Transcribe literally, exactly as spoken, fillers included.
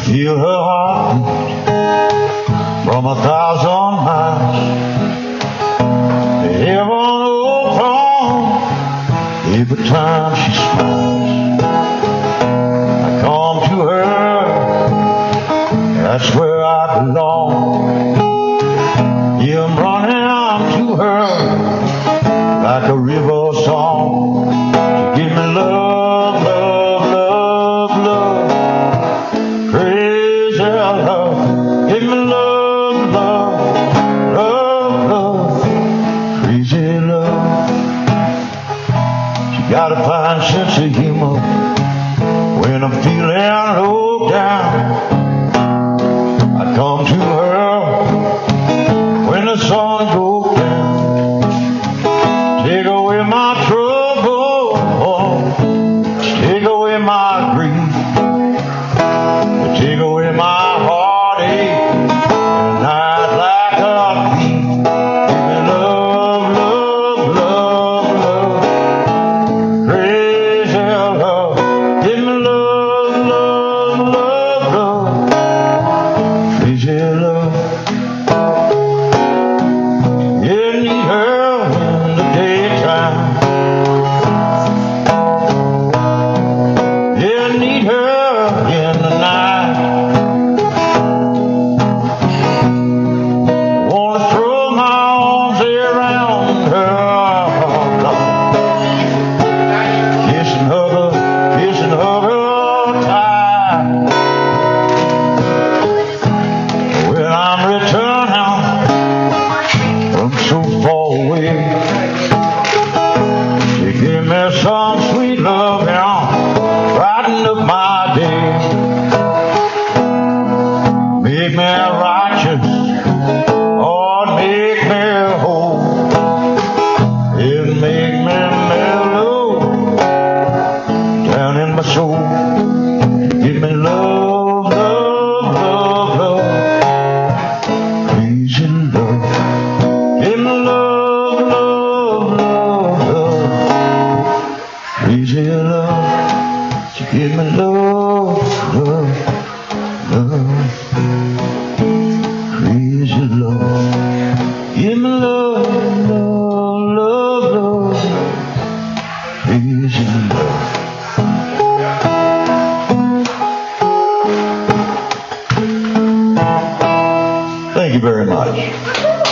feel her heartbeat from a thousand miles. Heaven open every time she smiles. I come to her, that's where I belong. Yeah, I'm running to her like a river song. She give me love, love, love, love, crazy love. Give me love, love, love, love, crazy love. She got a fine sense of humor when I'm feeling low down. I come to her when the sun goes down. Take away my trouble, take away my grief, take away my heartache, and I'd like a thief. Give me love, love, love, love, crazy love. Give me love, love, love, love, crazy love. You need her in the daytime. You need her in the night. Wanna throw my arms around her, Lord. Kiss and hug her, kiss and hug her tight. When I'm returning from so far away, you give me some sweet love now, brighten up my day. Make me righteous, or make me whole. It make me mellow down in my soul. Give me love, love, love, love, crazy love. Give me love, love, love, love, crazy love. So give me love, love, love, crazy love. Give me love, love, love, love, crazy love. Thank you very much.